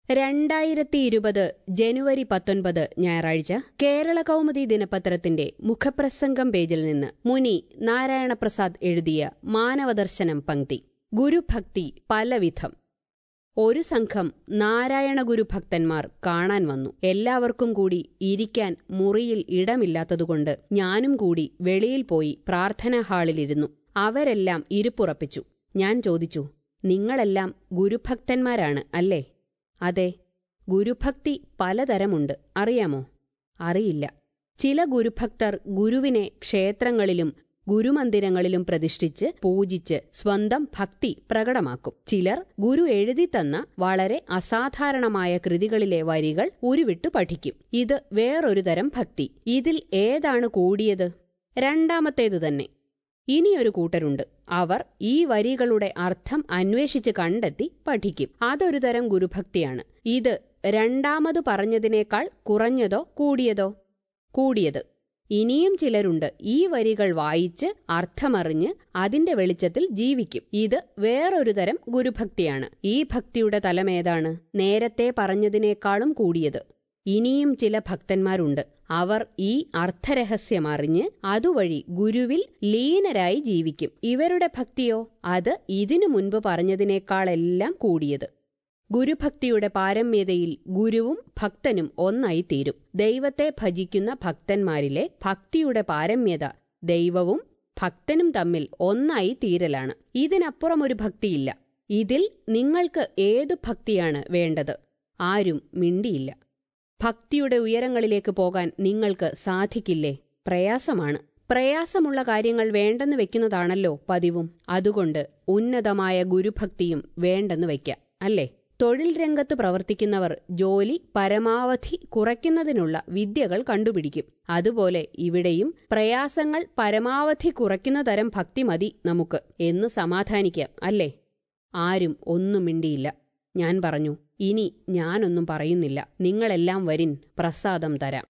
2020 ജനുവരി 19 ഞായറാഴ്ച കേരള കൗമുദി ദിനപത്രത്തിന്റെ മുഖപ്രസംഗം പേജിൽ നിന്ന് മുനി നാരായണപ്രസാദ് എഴുതിയ മാനവദർശനം പംക്തി. ഗുരുഭക്തി പലവിധം. ഒരു സംഘം നാരായണ ഗുരുഭക്തന്മാർ കാണാൻ വന്നു. എല്ലാവർക്കും കൂടി ഇരിക്കാൻ മുറിയിൽ ഇടമില്ലാത്തതുകൊണ്ട് ഞാനും കൂടി വെളിയിൽ പോയി പ്രാർത്ഥനാ ഹാളിലിരുന്നു. അവരെല്ലാം ഇരിപ്പുറപ്പിച്ചു. ഞാൻ ചോദിച്ചു, നിങ്ങളെല്ലാം ഗുരുഭക്തന്മാരാണ് അല്ലേ? അതെ. ഗുരുഭക്തി പലതരമുണ്ട്, അറിയാമോ? അറിയില്ല. ചില ഗുരുഭക്തർ ഗുരുവിനെ ക്ഷേത്രങ്ങളിലും ഗുരുമന്ദിരങ്ങളിലും പ്രതിഷ്ഠിച്ച് പൂജിച്ച് സ്വന്തം ഭക്തി പ്രകടമാക്കും. ചിലർ ഗുരു എഴുതിത്തന്ന വളരെ അസാധാരണമായ കൃതികളിലെ വരികൾ ഉരുവിട്ടു പഠിക്കും. ഇത് വേറൊരു തരം ഭക്തി. ഇതിൽ ഏതാണ് കൂടിയത്? രണ്ടാമത്തേതു തന്നെ. ഇനിയൊരു കൂട്ടരുണ്ട്. അവർ ഈ വരികളുടെ അർത്ഥം അന്വേഷിച്ച് കണ്ടെത്തി പഠിക്കും. അതൊരു തരം ഗുരുഭക്തിയാണ്. ഇത് രണ്ടാമതു പറഞ്ഞതിനേക്കാൾ കുറഞ്ഞതോ കൂടിയതോ? കൂടിയത്. ഇനിയും ചിലരുണ്ട്. ഈ വരികൾ വായിച്ച് അർത്ഥമറിഞ്ഞ് അതിന്റെ വെളിച്ചത്തിൽ ജീവിക്കും. ഇത് വേറൊരു തരം ഗുരുഭക്തിയാണ്. ഈ ഭക്തിയുടെ തലമേതാണ്? നേരത്തെ പറഞ്ഞതിനേക്കാളും കൂടിയത്. ഇനിയും ചില ഭക്തന്മാരുണ്ട്. അവർ ഈ അർത്ഥരഹസ്യമറിഞ്ഞ് അതുവഴി ഗുരുവിൽ ലീനരായി ജീവിക്കും. ഇവരുടെ ഭക്തിയോ? അത് ഇതിനു മുൻപ് പറഞ്ഞതിനേക്കാളെല്ലാം കൂടിയത്. ഗുരുഭക്തിയുടെ പാരമ്യതയിൽ ഗുരുവും ഭക്തനും ഒന്നായിത്തീരും. ദൈവത്തെ ഭജിക്കുന്ന ഭക്തന്മാരിലെ ഭക്തിയുടെ പാരമ്യത ദൈവവും ഭക്തനും തമ്മിൽ ഒന്നായി തീരലാണ്. ഇതിനപ്പുറമൊരു ഭക്തിയില്ല. ഇതിൽ നിങ്ങൾക്ക് ഏതു ഭക്തിയാണ് വേണ്ടത്? ആരും മിണ്ടിയില്ല. ഭക്തിയുടെ ഉയരങ്ങളിലേക്ക് പോകാൻ നിങ്ങൾക്ക് സാധിക്കില്ലേ? പ്രയാസമാണ്. പ്രയാസമുള്ള കാര്യങ്ങൾ വേണ്ടെന്ന് വെക്കുന്നതാണല്ലോ പതിവും. അതുകൊണ്ട് ഉന്നതമായ ഗുരുഭക്തിയും വേണ്ടെന്ന് വയ്ക്കാം, അല്ലേ? തൊഴിൽ രംഗത്ത് പ്രവർത്തിക്കുന്നവർ ജോലി പരമാവധി കുറയ്ക്കുന്നതിനുള്ള വിദ്യകൾ കണ്ടുപിടിക്കും. അതുപോലെ ഇവിടെയും പ്രയാസങ്ങൾ പരമാവധി കുറയ്ക്കുന്ന തരം ഭക്തി മതി നമുക്ക് എന്ന് സമാധാനിക്കാം, അല്ലേ? ആരും ഒന്നും മിണ്ടിയില്ല. ഞാൻ പറഞ്ഞു, ഇനി ഞാനൊന്നും പറയുന്നില്ല. നിങ്ങളെല്ലാം വരിൻ, പ്രസാദം തരാം.